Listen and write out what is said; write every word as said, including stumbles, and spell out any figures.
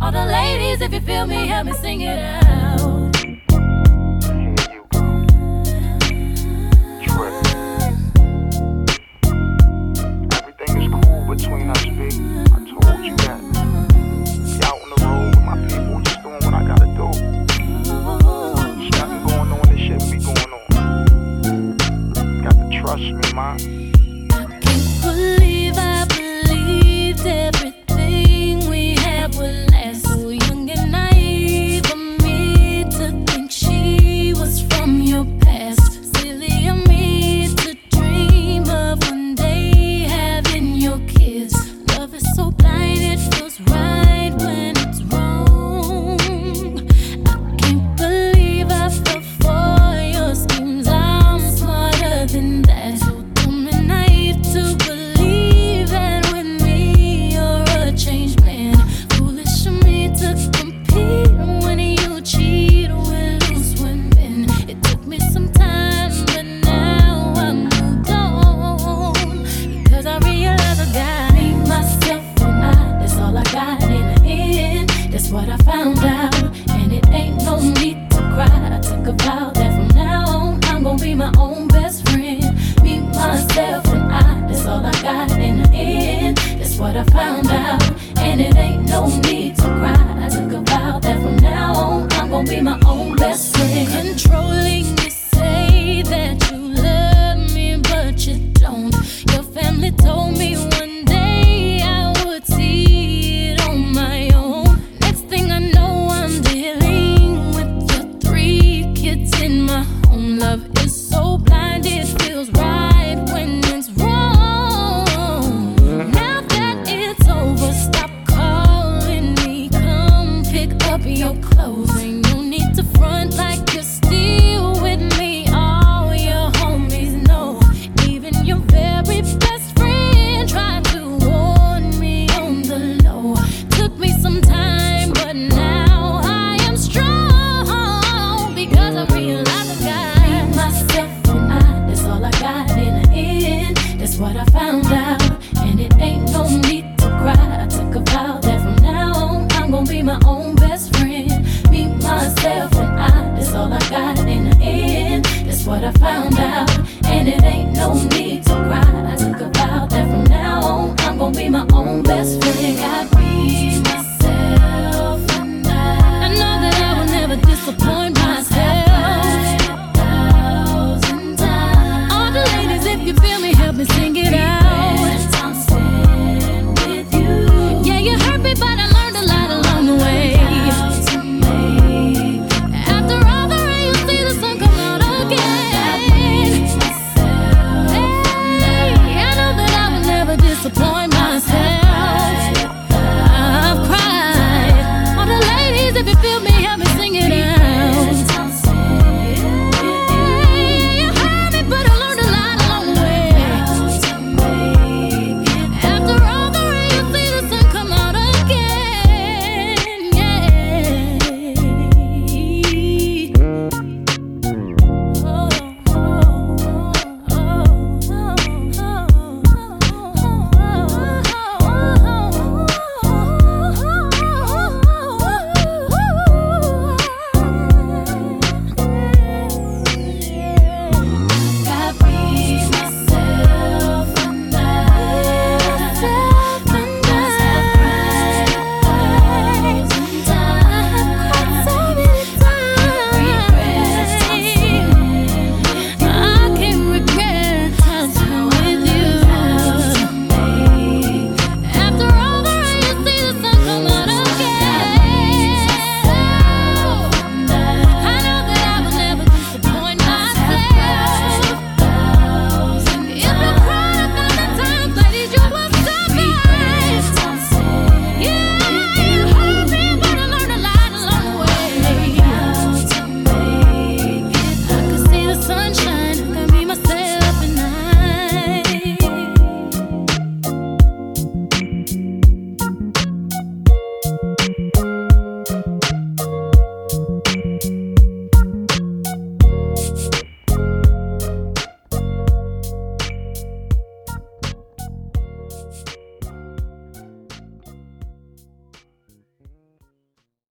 All the ladies, if you feel me, help me sing it out. Everything is cool between us, B. I told you that. Be out on the road with my people, just doing what I gotta do. There's nothing going on, this shit be going on. Got to trust me, man. I can't believe I believed everything we had would last. So young and naive of me to think she was from your past. Silly of me to dream of one day having your kids. Love is so blind, it feels right when it's wrong. I can't believe I fell for your schemes. I'm smarter than that. So dumb and naive to believe that with me you're a changed man. Foolish of me to compete when you cheat with loose women. It took me some time, but now I moved on. Because I realize I got me, myself, and I. That's all I got in the end. That's what I found out. And it ain't no need to cry. I took a vow that from now on I'm gonna be my own best friend. Me, myself, and I. That's all I got in the end. That's what I found out. And it ain't no need to cry.